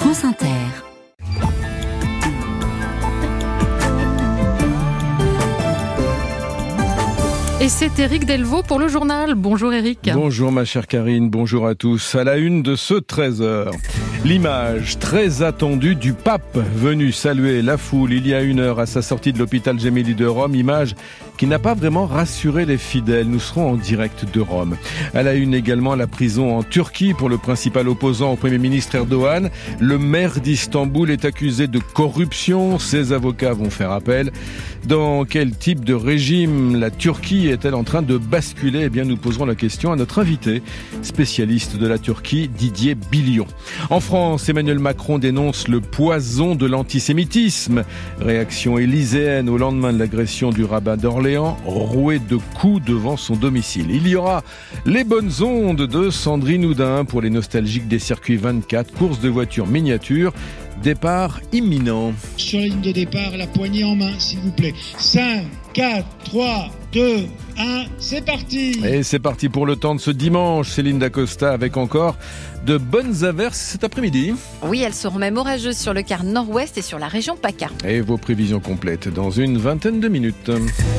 France Inter. Et c'est Éric Delvaux pour le journal. Bonjour Éric. Bonjour ma chère Karine, bonjour à tous. À la une de ce 13h, l'image très attendue du pape venu saluer la foule il y a 1 heure à sa sortie de l'hôpital Gemelli de Rome. Image qui n'a pas vraiment rassuré les fidèles. Nous serons en direct de Rome. À la une également, la prison en Turquie pour le principal opposant au Premier ministre Erdogan. Le maire d'Istanbul est accusé de corruption. Ses avocats vont faire appel. Dans quel type de régime la Turquie est-elle en train de basculer ? Eh bien, nous poserons la question à notre invité, spécialiste de la Turquie, Didier Billion. En France, Emmanuel Macron dénonce le poison de l'antisémitisme. Réaction élyséenne au lendemain de l'agression du rabbin d'Orléans, roué de coups devant son domicile. Il y aura les bonnes ondes de Sandrine Houdin pour les nostalgiques des circuits 24, course de voitures miniatures. Départ imminent. Sur la ligne de départ, la poignée en main, s'il vous plaît. 5, 4, 3, 2, 1, c'est parti. Et c'est parti pour le temps de ce dimanche. Céline Dacosta avec encore de bonnes averses cet après-midi. Oui, elles seront même orageuses sur le quart nord-ouest et sur la région PACA. Et vos prévisions complètes dans une vingtaine de minutes.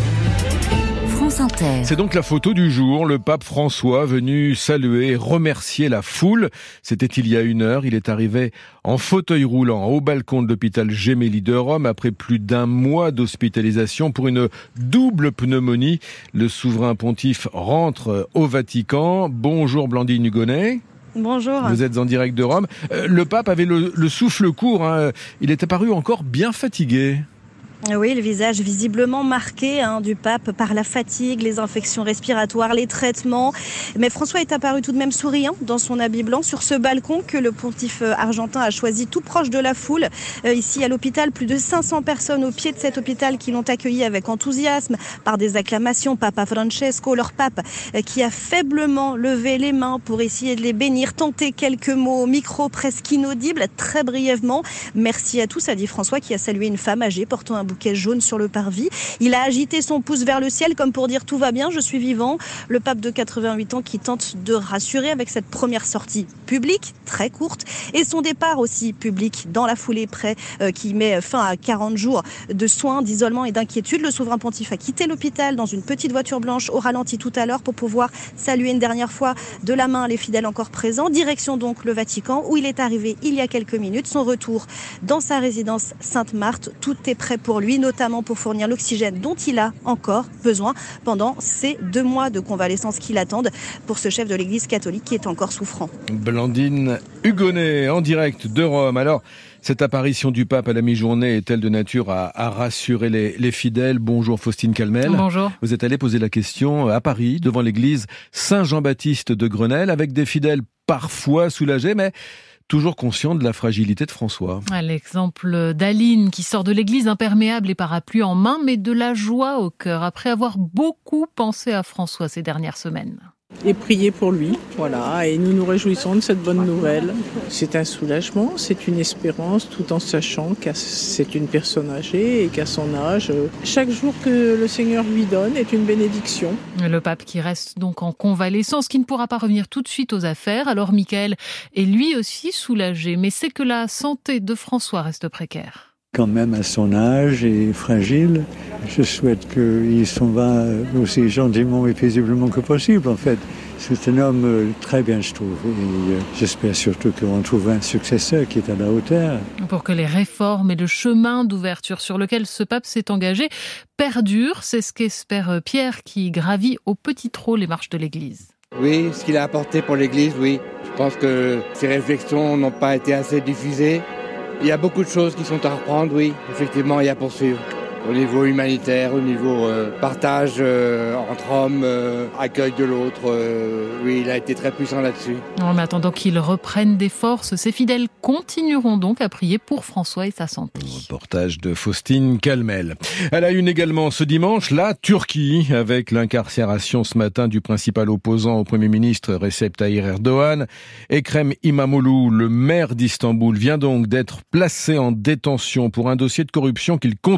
France Inter. C'est donc la photo du jour, le pape François venu saluer et remercier la foule. C'était il y a 1 heure, il est arrivé en fauteuil roulant au balcon de l'hôpital Gemelli de Rome après plus d'1 mois d'hospitalisation pour une double pneumonie. Le souverain pontife rentre au Vatican. Bonjour Blandine Hugonnet. Bonjour. Vous êtes en direct de Rome. Le pape avait le souffle court, hein. Il est apparu encore bien fatigué. Oui, le visage visiblement marqué du pape par la fatigue, les infections respiratoires, les traitements. Mais François est apparu tout de même souriant dans son habit blanc sur ce balcon que le pontife argentin a choisi tout proche de la foule. Ici à l'hôpital, plus de 500 personnes au pied de cet hôpital qui l'ont accueilli avec enthousiasme, par des acclamations. Papa Francesco, leur pape, qui a faiblement levé les mains pour essayer de les bénir, tenter quelques mots au micro presque inaudibles, très brièvement. Merci à tous, a dit François, qui a salué une femme âgée portant un bouquet jaune sur le parvis. Il a agité son pouce vers le ciel comme pour dire tout va bien, je suis vivant. Le pape de 88 ans qui tente de rassurer avec cette première sortie publique, très courte, et son départ aussi public dans la foulée qui met fin à 40 jours de soins, d'isolement et d'inquiétude. Le souverain pontife a quitté l'hôpital dans une petite voiture blanche au ralenti tout à l'heure pour pouvoir saluer une dernière fois de la main les fidèles encore présents. Direction donc le Vatican où il est arrivé il y a quelques minutes. Son retour dans sa résidence Sainte-Marthe. Tout est prêt pour lui, notamment pour fournir l'oxygène dont il a encore besoin pendant ces 2 mois de convalescence qui l'attendent pour ce chef de l'église catholique qui est encore souffrant. Blandine Hugonnet en direct de Rome. Alors, cette apparition du pape à la mi-journée est-elle de nature à rassurer les fidèles ? Bonjour Faustine Calmel. Bonjour. Vous êtes allé poser la question à Paris, devant l'église Saint-Jean-Baptiste de Grenelle, avec des fidèles parfois soulagés, mais toujours conscient de la fragilité de François. L'exemple d'Aline qui sort de l'église imperméable et parapluie en main, mais de la joie au cœur après avoir beaucoup pensé à François ces dernières semaines. Et prier pour lui, voilà, et nous nous réjouissons de cette bonne nouvelle. C'est un soulagement, c'est une espérance, tout en sachant que c'est une personne âgée et qu'à son âge, chaque jour que le Seigneur lui donne est une bénédiction. Le pape qui reste donc en convalescence, qui ne pourra pas revenir tout de suite aux affaires. Alors Michael est lui aussi soulagé, mais c'est que la santé de François reste précaire. Quand même à son âge et fragile, je souhaite qu'il s'en va aussi gentiment et paisiblement que possible en fait. C'est un homme très bien je trouve et j'espère surtout qu'on trouve un successeur qui est à la hauteur. Pour que les réformes et le chemin d'ouverture sur lequel ce pape s'est engagé perdurent, c'est ce qu'espère Pierre qui gravit au petit trot les marches de l'église. Oui, ce qu'il a apporté pour l'église, oui. Je pense que ses réflexions n'ont pas été assez diffusées. Il y a beaucoup de choses qui sont à reprendre, oui. Effectivement, il y a à poursuivre. Au niveau humanitaire, au niveau partage entre hommes, accueil de l'autre. Oui, il a été très puissant là-dessus. En attendant qu'il reprenne des forces, ses fidèles continueront donc à prier pour François et sa santé. Reportage de Faustine Calmel. À la une également ce dimanche, la Turquie, avec l'incarcération ce matin du principal opposant au Premier ministre Recep Tayyip Erdogan. Ekrem İmamoğlu, le maire d'Istanbul, vient donc d'être placé en détention pour un dossier de corruption qu'il conteste.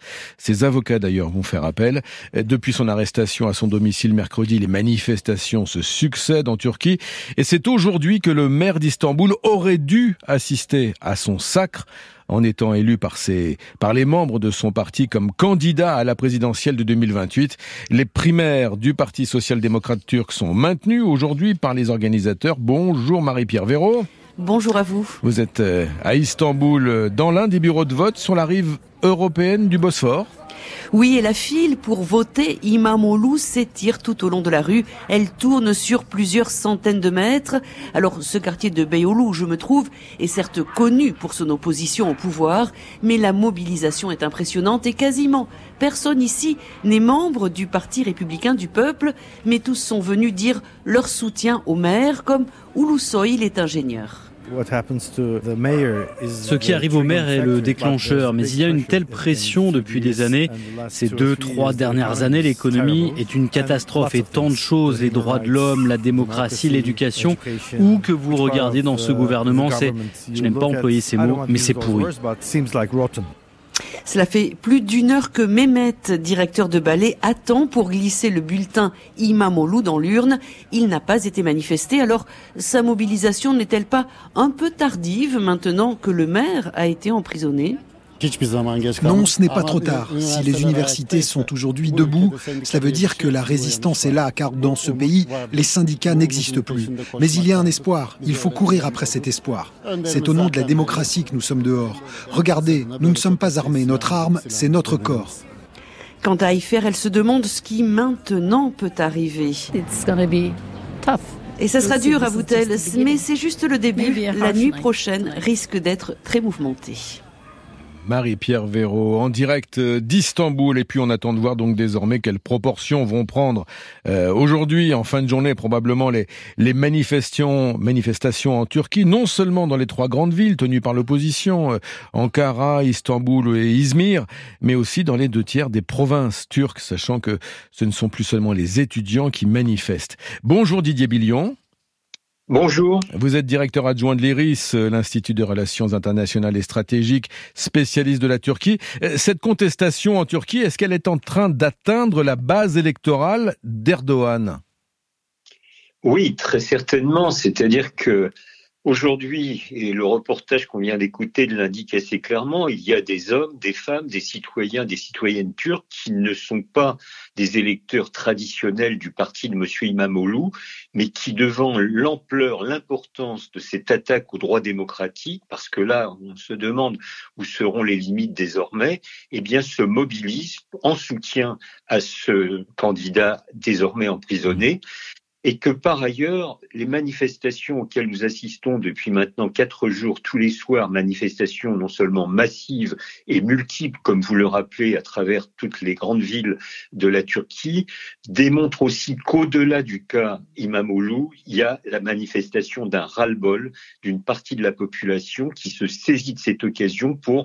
Ses avocats d'ailleurs vont faire appel. Depuis son arrestation à son domicile mercredi, les manifestations se succèdent en Turquie. Et c'est aujourd'hui que le maire d'Istanbul aurait dû assister à son sacre en étant élu par les membres de son parti comme candidat à la présidentielle de 2028. Les primaires du Parti social-démocrate turc sont maintenues aujourd'hui par les organisateurs. Bonjour Marie-Pierre Véraud. Bonjour à vous. Vous êtes à Istanbul, dans l'un des bureaux de vote sur la rive européenne du Bosphore. Oui, et la file pour voter İmamoğlu s'étire tout au long de la rue. Elle tourne sur plusieurs centaines de mètres. Alors, ce quartier de Beyoğlu où je me trouve est certes connu pour son opposition au pouvoir, mais la mobilisation est impressionnante et quasiment personne ici n'est membre du Parti républicain du peuple, mais tous sont venus dire leur soutien au maire, comme Ulusoy, est ingénieur. Ce qui arrive au maire est le déclencheur, mais il y a une telle pression depuis des années. Ces 2-3 dernières années, l'économie est une catastrophe et tant de choses, les droits de l'homme, la démocratie, l'éducation, où que vous regardiez dans ce gouvernement, je n'aime pas employer ces mots, mais c'est pourri. Cela fait plus d'une heure que Mehmet, directeur de ballet, attend pour glisser le bulletin İmamoğlu dans l'urne. Il n'a pas été manifesté, alors sa mobilisation n'est-elle pas un peu tardive maintenant que le maire a été emprisonné ? Non, ce n'est pas trop tard. Si les universités sont aujourd'hui debout, cela veut dire que la résistance est là, car dans ce pays, les syndicats n'existent plus. Mais il y a un espoir. Il faut courir après cet espoir. C'est au nom de la démocratie que nous sommes dehors. Regardez, nous ne sommes pas armés. Notre arme, c'est notre corps. Quant à Ayfer, elle se demande ce qui maintenant peut arriver. Et ça sera dur, avoue-t-elle, mais c'est juste le début. La nuit prochaine risque d'être très mouvementée. Marie-Pierre Véraud, en direct d'Istanbul. Et puis on attend de voir donc désormais quelles proportions vont prendre aujourd'hui, en fin de journée, probablement les manifestations en Turquie, non seulement dans les 3 grandes villes tenues par l'opposition, Ankara, Istanbul et Izmir, mais aussi dans les 2/3 des provinces turques, sachant que ce ne sont plus seulement les étudiants qui manifestent. Bonjour Didier Billion. Bonjour. Vous êtes directeur adjoint de l'IRIS, l'Institut de Relations Internationales et Stratégiques, spécialiste de la Turquie. Cette contestation en Turquie, est-ce qu'elle est en train d'atteindre la base électorale d'Erdogan ? Oui, très certainement. C'est-à-dire que aujourd'hui, et le reportage qu'on vient d'écouter l'indique assez clairement, il y a des hommes, des femmes, des citoyens, des citoyennes turcs qui ne sont pas des électeurs traditionnels du parti de M. İmamoğlu, mais qui, devant l'ampleur, l'importance de cette attaque aux droits démocratiques, parce que là, on se demande où seront les limites désormais, eh bien, se mobilisent en soutien à ce candidat désormais emprisonné. Et que par ailleurs, les manifestations auxquelles nous assistons depuis maintenant 4 jours, tous les soirs, manifestations non seulement massives et multiples, comme vous le rappelez, à travers toutes les grandes villes de la Turquie, démontrent aussi qu'au-delà du cas İmamoğlu, il y a la manifestation d'un ras-le-bol d'une partie de la population qui se saisit de cette occasion pour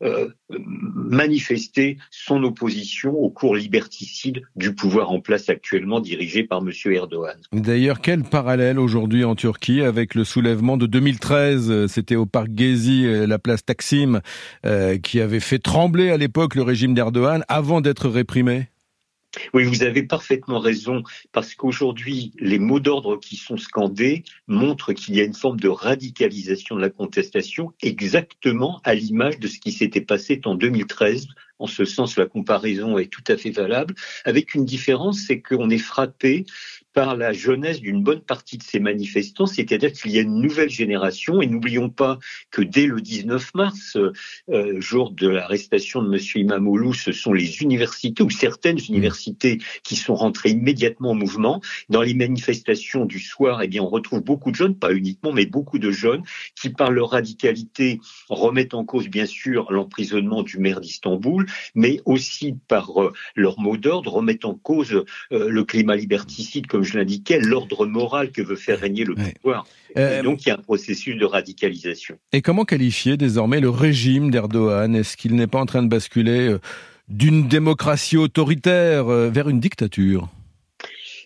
manifester son opposition au cours liberticide du pouvoir en place actuellement dirigé par M. Erdogan. D'ailleurs, quel parallèle aujourd'hui en Turquie avec le soulèvement de 2013 ? C'était au parc Gezi, la place Taksim, qui avait fait trembler à l'époque le régime d'Erdogan avant d'être réprimé. Oui, vous avez parfaitement raison, parce qu'aujourd'hui, les mots d'ordre qui sont scandés montrent qu'il y a une forme de radicalisation de la contestation, exactement à l'image de ce qui s'était passé en 2013. En ce sens, la comparaison est tout à fait valable, avec une différence, c'est qu'on est frappé par la jeunesse d'une bonne partie de ces manifestants, c'est-à-dire qu'il y a une nouvelle génération, et n'oublions pas que dès le 19 mars, jour de l'arrestation de M. İmamoğlu, ce sont les universités, ou certaines universités, qui sont rentrées immédiatement en mouvement. Dans les manifestations du soir, eh bien, on retrouve beaucoup de jeunes, pas uniquement, mais beaucoup de jeunes, qui par leur radicalité remettent en cause, bien sûr, l'emprisonnement du maire d'Istanbul, mais aussi par leur mot d'ordre, remettent en cause le climat liberticide, comme je l'indiquais, l'ordre moral que veut faire régner le pouvoir. Et donc, il y a un processus de radicalisation. Et comment qualifier désormais le régime d'Erdogan ? Est-ce qu'il n'est pas en train de basculer d'une démocratie autoritaire vers une dictature ?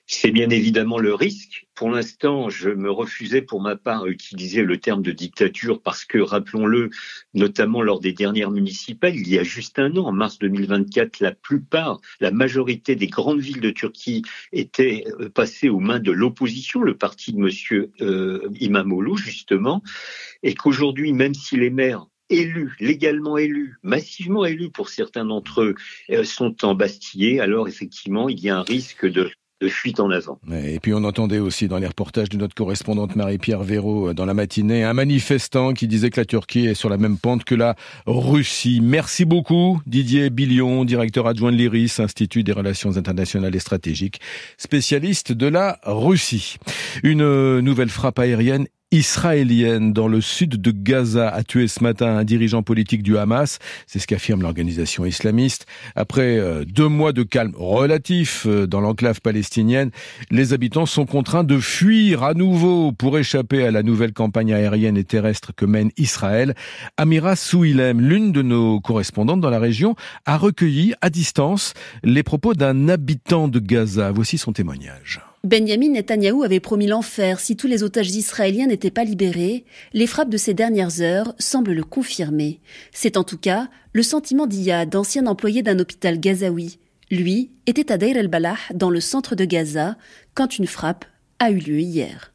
C'est bien évidemment le risque. Pour l'instant, je me refusais pour ma part à utiliser le terme de dictature parce que, rappelons-le, notamment lors des dernières municipales, il y a juste un an, en mars 2024, la majorité des grandes villes de Turquie étaient passées aux mains de l'opposition, le parti de monsieur İmamoğlu, justement, et qu'aujourd'hui, même si les maires élus, légalement élus, massivement élus pour certains d'entre eux, sont embastillés, alors effectivement, il y a un risque de fuite en avant. Et puis on entendait aussi dans les reportages de notre correspondante Marie-Pierre Véraud dans la matinée un manifestant qui disait que la Turquie est sur la même pente que la Russie. Merci beaucoup Didier Billion, directeur adjoint de l'IRIS, Institut des relations internationales et stratégiques, spécialiste de la Russie. Une nouvelle frappe aérienne israélienne dans le sud de Gaza a tué ce matin un dirigeant politique du Hamas. C'est ce qu'affirme l'organisation islamiste. Après 2 mois de calme relatif dans l'enclave palestinienne, les habitants sont contraints de fuir à nouveau pour échapper à la nouvelle campagne aérienne et terrestre que mène Israël. Amira Souilem, l'une de nos correspondantes dans la région, a recueilli à distance les propos d'un habitant de Gaza. Voici son témoignage. Benjamin Netanyahou avait promis l'enfer si tous les otages israéliens n'étaient pas libérés. Les frappes de ces dernières heures semblent le confirmer. C'est en tout cas le sentiment d'Iyad, ancien employé d'un hôpital gazaoui. Lui était à Deir el-Balah, dans le centre de Gaza, quand une frappe a eu lieu hier.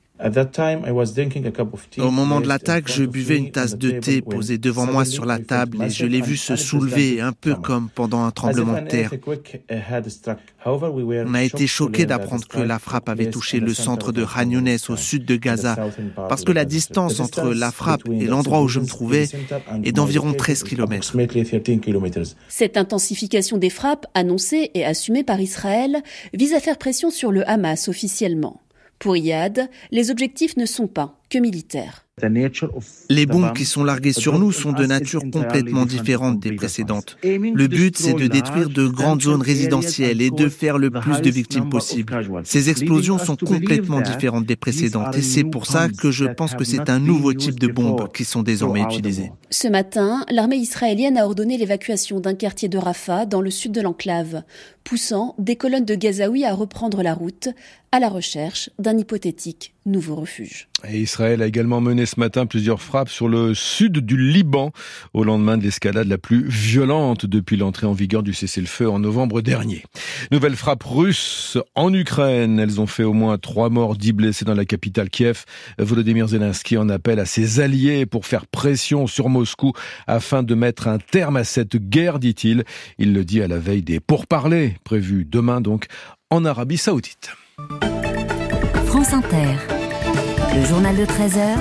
Au moment de l'attaque, je buvais une tasse de thé posée devant moi sur la table et je l'ai vu se soulever, un peu comme pendant un tremblement de terre. On a été choqués d'apprendre que la frappe avait touché le centre de Khan Younes au sud de Gaza, parce que la distance entre la frappe et l'endroit où je me trouvais est d'environ 13 km. Cette intensification des frappes, annoncée et assumée par Israël, vise à faire pression sur le Hamas officiellement. Pour Iyad, les objectifs ne sont pas que militaires. Les bombes qui sont larguées sur nous sont de nature complètement différente des précédentes. Le but, c'est de détruire de grandes zones résidentielles et de faire le plus de victimes possible. Ces explosions sont complètement différentes des précédentes et c'est pour ça que je pense que c'est un nouveau type de bombes qui sont désormais utilisées. Ce matin, l'armée israélienne a ordonné l'évacuation d'un quartier de Rafah dans le sud de l'enclave, poussant des colonnes de Gazaouis à reprendre la route à la recherche d'un hypothétique nouveau refuge. Et Israël a également mené ce matin plusieurs frappes sur le sud du Liban au lendemain de l'escalade la plus violente depuis l'entrée en vigueur du cessez-le-feu en novembre dernier. Nouvelle frappe russe en Ukraine. Elles ont fait au moins 3 morts, 10 blessés dans la capitale Kiev. Volodymyr Zelensky en appelle à ses alliés pour faire pression sur Moscou afin de mettre un terme à cette guerre, dit-il. Il le dit à la veille des pourparlers prévus demain donc en Arabie Saoudite. France Inter. Le journal de 13h,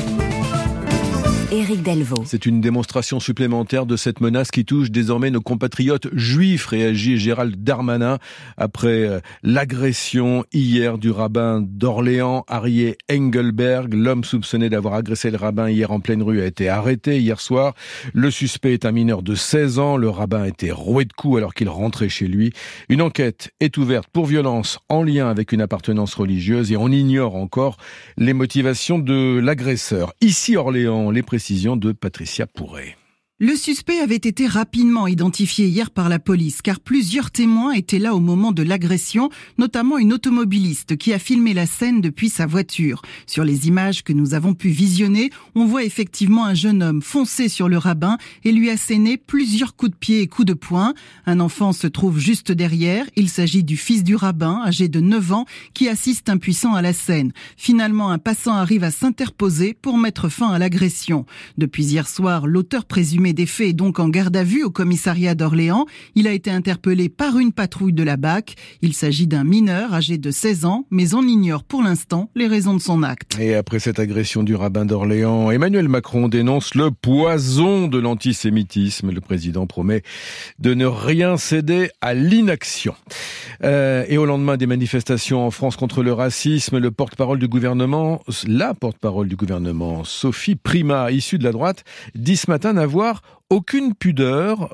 Éric Delvaux. C'est une démonstration supplémentaire de cette menace qui touche désormais nos compatriotes juifs, réagit Gérald Darmanin après l'agression hier du rabbin d'Orléans, Aryeh Engelberg. L'homme soupçonné d'avoir agressé le rabbin hier en pleine rue a été arrêté hier soir. Le suspect est un mineur de 16 ans. Le rabbin a été roué de coups alors qu'il rentrait chez lui. Une enquête est ouverte pour violence en lien avec une appartenance religieuse et on ignore encore les motivations de l'agresseur. Ici Orléans, les précisions de Patricia Pourret. Le suspect avait été rapidement identifié hier par la police car plusieurs témoins étaient là au moment de l'agression, notamment une automobiliste qui a filmé la scène depuis sa voiture. Sur les images que nous avons pu visionner, on voit effectivement un jeune homme foncer sur le rabbin et lui asséner plusieurs coups de pied et coups de poing. Un enfant se trouve juste derrière. Il s'agit du fils du rabbin, âgé de 9 ans, qui assiste impuissant à la scène. Finalement, un passant arrive à s'interposer pour mettre fin à l'agression. Depuis hier soir, l'auteur présumé des faits est donc en garde à vue au commissariat d'Orléans. Il a été interpellé par une patrouille de la BAC. Il s'agit d'un mineur âgé de 16 ans, mais on ignore pour l'instant les raisons de son acte. Et après cette agression du rabbin d'Orléans, Emmanuel Macron dénonce le poison de l'antisémitisme. Le président promet de ne rien céder à l'inaction. Et au lendemain des manifestations en France contre le racisme, la porte-parole du gouvernement, Sophie Primas, issue de la droite, dit ce matin n'avoir aucune pudeur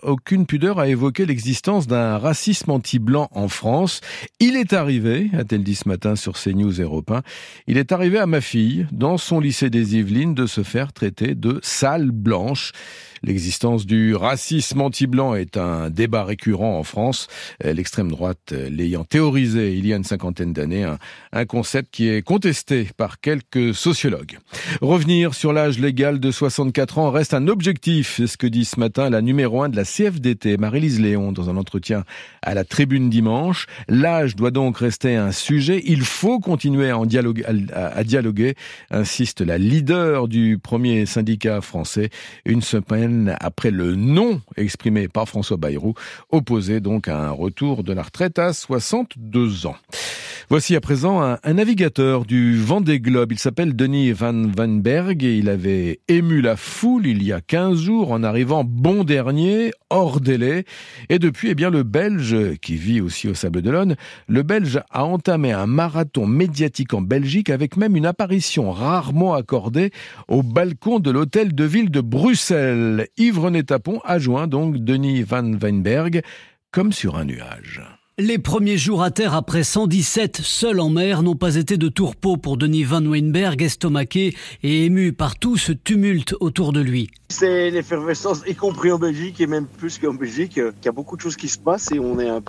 à évoquer l'existence d'un racisme anti-blanc en France. Il est arrivé, a-t-elle dit ce matin sur CNews Europe 1, il est arrivé à ma fille, dans son lycée des Yvelines, de se faire traiter de sale blanche. L'existence du racisme anti-blanc est un débat récurrent en France, l'extrême droite l'ayant théorisé il y a une cinquantaine d'années, un concept qui est contesté par quelques sociologues. Revenir sur l'âge légal de 64 ans reste un objectif, c'est ce que dit ce matin la numéro 1 de la CFDT, Marie-Lise Léon, dans un entretien à la Tribune dimanche. L'âge doit donc rester un sujet, il faut continuer à dialoguer, insiste la leader du premier syndicat français, une semaine après le non exprimé par François Bayrou, opposé donc à un retour de la retraite à 62 ans. Voici à présent un navigateur du Vendée Globe. Il s'appelle Denis Van Wijnberg et il avait ému la foule il y a 15 jours en arrivant bon dernier, hors délai. Et depuis, le Belge, qui vit aussi au Sable d'Olonne, le Belge a entamé un marathon médiatique en Belgique avec même une apparition rarement accordée au balcon de l'hôtel de ville de Bruxelles. Yves-René Tapon a joint donc Denis Van Wijnberg comme sur un nuage. Les premiers jours à terre après 117 seuls en mer n'ont pas été de tourpeau pour Denis Van Wijnberg, estomaqué et ému par tout ce tumulte autour de lui. C'est l'effervescence, y compris en Belgique et même plus qu'en Belgique. Il y a beaucoup de choses qui se passent et on est un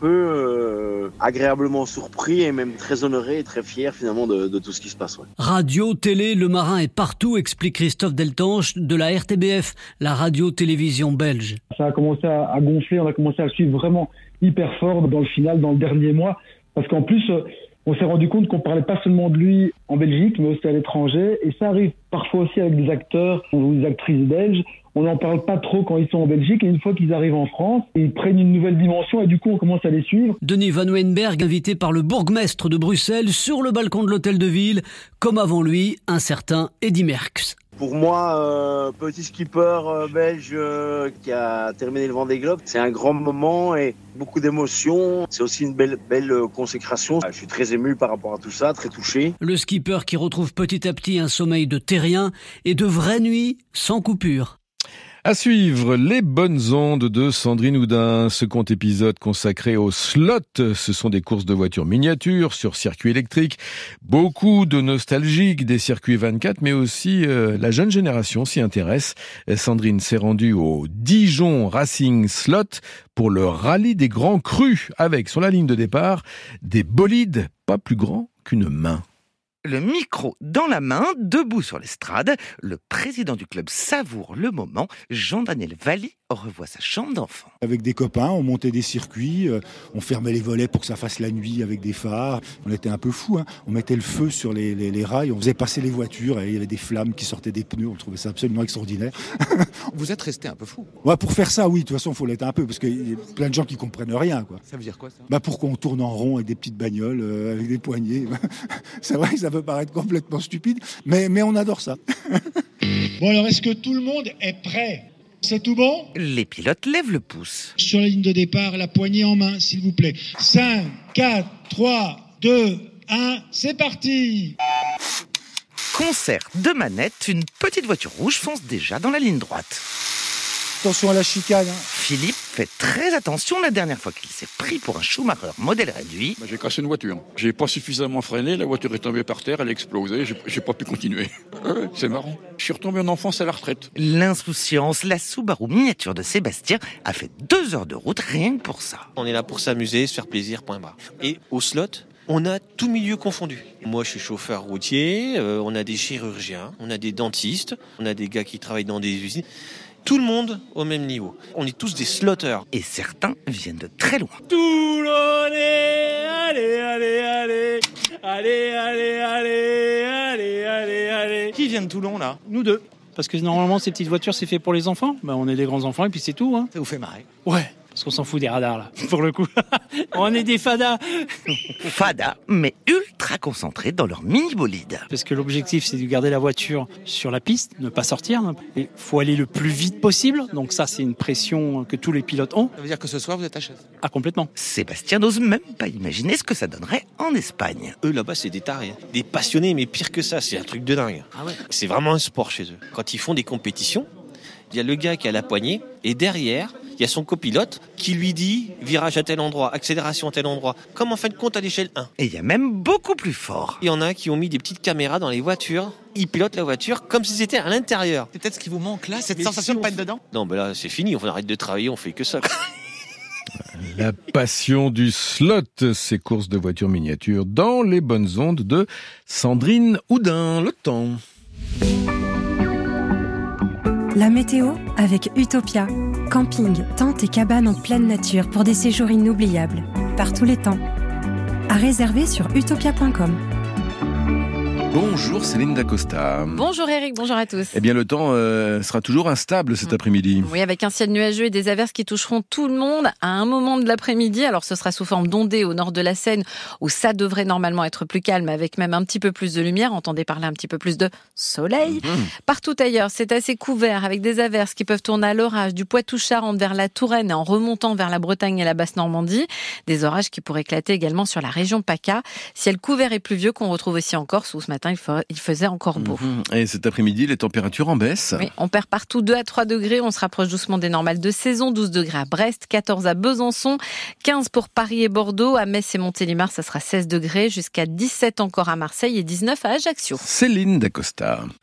peu agréablement surpris et même très honoré et très fier finalement de tout ce qui se passe. Ouais. Radio, télé, le marin est partout, explique Christophe Deltange de la RTBF, la radio-télévision belge. Ça a commencé à gonfler, on a commencé à le suivre vraiment hyper fort dans le final, dans le dernier mois, parce qu'en plus, on s'est rendu compte qu'on parlait pas seulement de lui en Belgique, mais aussi à l'étranger, et ça arrive parfois aussi avec des acteurs ou des actrices belges. On n'en parle pas trop quand ils sont en Belgique, et une fois qu'ils arrivent en France, ils prennent une nouvelle dimension, et du coup, on commence à les suivre. Denis Van Wijnberg, invité par le bourgmestre de Bruxelles sur le balcon de l'hôtel de ville, comme avant lui, un certain Eddy Merckx. Pour moi, petit skipper belge qui a terminé le Vendée Globe, c'est un grand moment et beaucoup d'émotions. C'est aussi une belle consécration. Je suis très ému par rapport à tout ça, très touché. Le skipper qui retrouve petit à petit un sommeil de terrien et de vraies nuits sans coupure. À suivre, les bonnes ondes de Sandrine Houdin, ce conte épisode consacré au slot. Ce sont des courses de voitures miniatures sur circuit électrique. Beaucoup de nostalgiques des circuits 24, mais aussi la jeune génération s'y intéresse. Sandrine s'est rendue au Dijon Racing Slot pour le rallye des grands crus avec, sur la ligne de départ, des bolides pas plus grands qu'une main. Le micro dans la main, debout sur l'estrade, le président du club savoure le moment. Jean-Daniel Valli revoit sa chambre d'enfant. Avec des copains, on montait des circuits, on fermait les volets pour que ça fasse la nuit avec des phares. On était un peu fous, hein. On mettait le feu sur les rails, on faisait passer les voitures et il y avait des flammes qui sortaient des pneus. On trouvait ça absolument extraordinaire. Vous êtes resté un peu fou. Ouais, pour faire ça, oui. De toute façon, il faut l'être un peu parce qu'il y a plein de gens qui comprennent rien, quoi. Ça veut dire quoi, ça ? Pour qu'on tourne en rond avec des petites bagnoles, avec des poignées. C'est vrai que ça peut paraître complètement stupide, mais on adore ça. Bon, alors, est-ce que tout le monde est prêt ? C'est tout bon ? Les pilotes lèvent le pouce. Sur la ligne de départ, la poignée en main, s'il vous plaît. 5, 4, 3, 2, 1, c'est parti ! Concert de manette, une petite voiture rouge fonce déjà dans la ligne droite. Attention à la chicane. Philippe fait très attention la dernière fois qu'il s'est pris pour un Schumacher modèle réduit. J'ai cassé une voiture. J'ai pas suffisamment freiné, la voiture est tombée par terre, elle a explosé, j'ai pas pu continuer. C'est marrant. Je suis retombé en enfance à la retraite. L'insouciance, la Subaru miniature de Sébastien a fait 2 heures de route rien que pour ça. On est là pour s'amuser, se faire plaisir, point barre. Et au slot, on a tout milieu confondu. Moi, je suis chauffeur routier, on a des chirurgiens, on a des dentistes, on a des gars qui travaillent dans des usines. Tout le monde au même niveau. On est tous des slotters. Et certains viennent de très loin. Toulonnais, allez, allez, allez, allez, allez, allez, allez, allez, allez. Qui vient de Toulon, là ? Nous deux. Parce que normalement, ces petites voitures, c'est fait pour les enfants. On est des grands enfants et puis c'est tout. Hein. Ça vous fait marrer ? Ouais. Parce qu'on s'en fout des radars, là, pour le coup. On est des fadas. Fadas, mais ultra concentrés dans leur mini-bolide. Parce que l'objectif, c'est de garder la voiture sur la piste, ne pas sortir. Il faut aller le plus vite possible. Donc ça, c'est une pression que tous les pilotes ont. Ça veut dire que ce soir, vous êtes à chaise ? Ah, complètement. Sébastien n'ose même pas imaginer ce que ça donnerait en Espagne. Eux, là-bas, c'est des tarés. Des passionnés, mais pire que ça, c'est un truc de dingue. Ah ouais. C'est vraiment un sport chez eux. Quand ils font des compétitions, Il y a le gars qui a la poignée et derrière, il y a son copilote qui lui dit virage à tel endroit, accélération à tel endroit, comme en fin de compte à l'échelle 1. Et il y a même beaucoup plus fort. Il y en a qui ont mis des petites caméras dans les voitures. Ils pilotent la voiture comme si c'était à l'intérieur. C'est peut-être ce qui vous manque là, cette sensation de pas être dedans. Non, mais là, c'est fini. On arrête de travailler, on fait que ça. La passion du slot, ces courses de voitures miniatures dans les bonnes ondes de Sandrine Houdin. Le temps. La météo avec Utopia. Camping, tente et cabane en pleine nature pour des séjours inoubliables. Par tous les temps. À réserver sur utopia.com. Bonjour Céline Dacosta. Bonjour Eric, bonjour à tous. Eh bien le temps sera toujours instable cet après-midi. Oui, avec un ciel nuageux et des averses qui toucheront tout le monde à un moment de l'après-midi. Alors ce sera sous forme d'ondées au nord de la Seine où ça devrait normalement être plus calme avec même un petit peu plus de lumière. Entendez parler un petit peu plus de soleil. Partout ailleurs, c'est assez couvert avec des averses qui peuvent tourner à l'orage du Poitou-Charentes vers la Touraine et en remontant vers la Bretagne et la Basse-Normandie. Des orages qui pourraient éclater également sur la région PACA. Ciel couvert et pluvieux qu'on retrouve aussi en Corse où ce matin il faisait encore beau. Et cet après-midi, les températures en baisse. Oui, on perd partout 2 à 3 degrés. On se rapproche doucement des normales de saison. 12 degrés à Brest, 14 à Besançon, 15 pour Paris et Bordeaux. À Metz et Montélimar, ça sera 16 degrés, jusqu'à 17 encore à Marseille et 19 à Ajaccio. Céline Dacosta.